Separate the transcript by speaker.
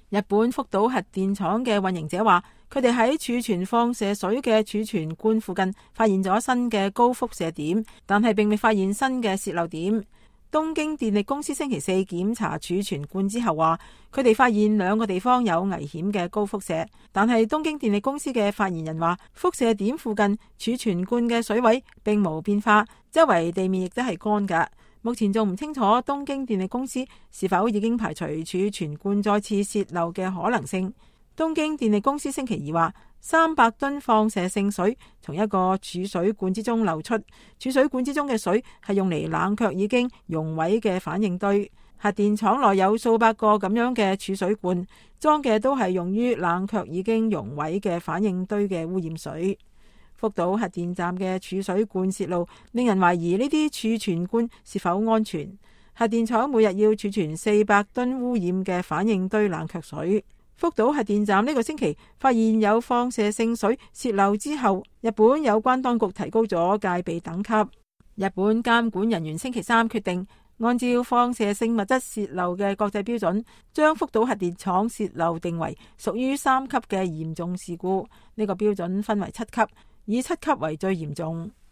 Speaker 1: 日本福島核電廠嘅運營者話，佢哋喺儲存放射水嘅儲存罐附近發現咗新嘅高輻射點，但係並未發現新嘅洩漏點。東京電力公司星期四檢查儲存罐之後話，佢哋發現兩個地方有危險嘅高輻射，但係東京電力公司嘅發言人話，輻射點附近儲存罐嘅水位並無變化，周圍地面亦都係乾㗎。目前仲唔清楚東京電力公司是否已經排除儲存罐再次洩漏嘅可能性。東京電力公司星期二話，300噸放射性水從一個儲水罐之中流出，儲水罐之中嘅水係用嚟冷卻已經熔毀嘅反應堆。核電廠內有數百個咁樣嘅儲水罐，裝嘅都係用於冷卻已經熔毀嘅反應堆嘅污染水。福島核電站嘅儲水罐洩漏，令人懷疑呢啲儲存罐是否安全。核電廠每日要儲存400噸污染嘅反應堆冷卻水。福島核電站呢個星期發現有放射性水洩漏之後，日本有關當局提高咗戒備等級。日本監管人員星期三決定，按照放射性物質洩漏嘅國際標準，將福島核電廠洩漏定為屬於3級嘅嚴重事故。呢個標準分為7級，以7級為最嚴重。